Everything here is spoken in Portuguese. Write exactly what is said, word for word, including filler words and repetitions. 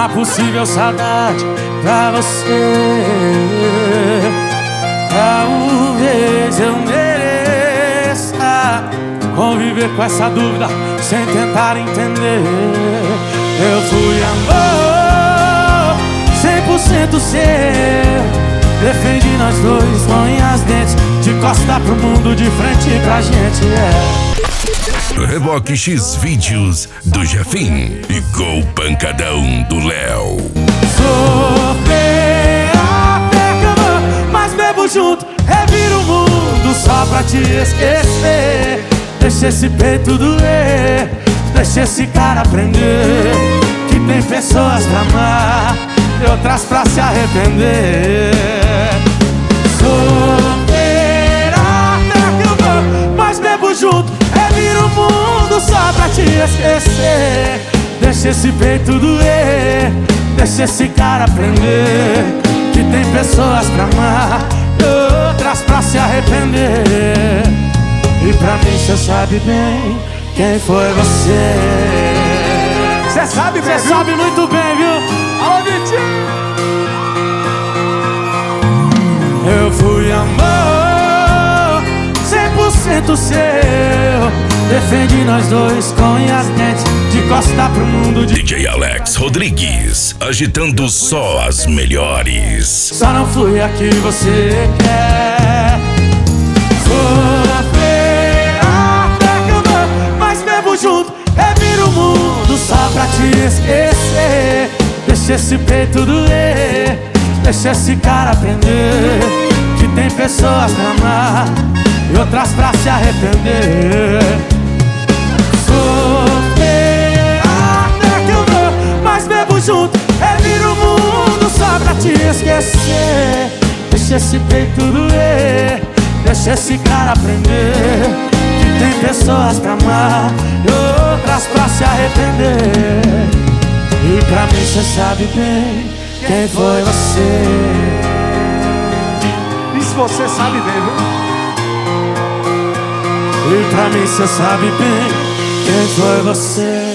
uma possível saudade pra você. Talvez eu mereça conviver com essa dúvida sem tentar entender. Eu fui amor cem por cento seu, defendi nós dois com unhas dentes, de costa pro mundo, de frente pra gente, é. Reboque X vídeos do Jefim e com o pancadão do Léo. Sofrer até que eu vou, mas bebo junto, reviro o mundo só pra te esquecer. Deixa esse peito doer, deixa esse cara aprender que tem pessoas pra amar e outras pra se arrepender. Sofrer até que eu vou, mas bebo junto, reviro o mundo só pra te esquecer. Deixa esse peito doer, deixa esse cara aprender que tem pessoas pra amar e outras pra se arrepender. E pra mim cê sabe bem quem foi você. Cê sabe, Cê sabe muito bem, viu? Alô, Vitinho! Eu fui amor cem por cento seu, defendi nós dois com unhas dentes, de costa pro mundo, de D J Alex Rodrigues, agitando só as melhores. só não fui a que você quer. Sofrer até que eu vou, mas bebo junto, reviro o mundo só pra te esquecer. Deixa esse peito doer, deixa esse cara aprender que tem pessoas pra amar e outras pra se arrepender. Sofrer até que eu vou, mas bebo junto, reviro o mundo só pra te esquecer. Deixa esse peito doer, deixa esse cara aprender que tem pessoas pra amar e outras pra se arrepender. E pra mim cê sabe bem quem foi você. Isso você sabe bem, viu? E pra mim cê sabe bem quem foi você.